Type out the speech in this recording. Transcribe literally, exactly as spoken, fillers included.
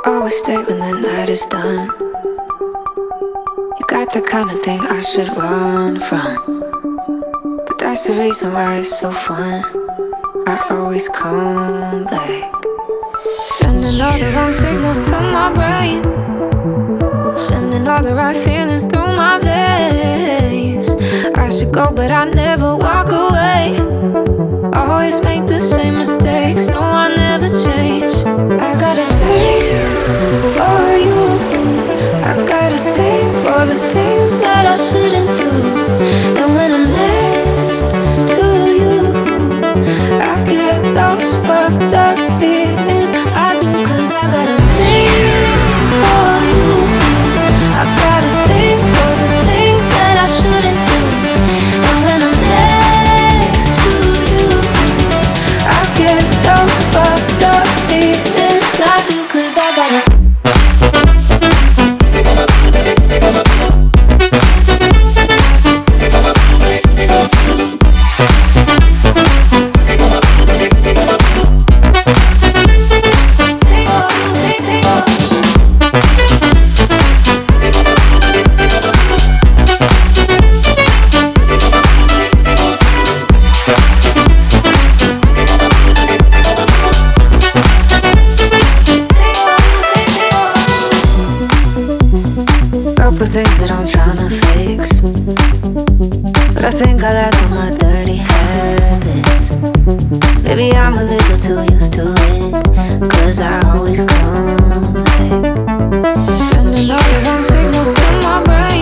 Always stay when the night is done. You got the kind of thing I should run from, but that's the reason why it's so fun. I always come back, sending all the wrong signals to my brain, sending all the right feelings through my veins. I should go but I never walk away. Always make the same mistakes, no I never change. I got a thing for you, I got a thing for the things that I shouldn't do. And when I'm next to you, I get those fucked up feelings. I do, cause I got a thing for you, I got a thing for the things that I shouldn't do. And when I'm next to you, I get those fucked up feelings. I do, cause I got a things that I'm tryna fix, but I think I like all my dirty habits. Maybe I'm a little too used to it, cause I always come back, sending all the wrong signals to my brain.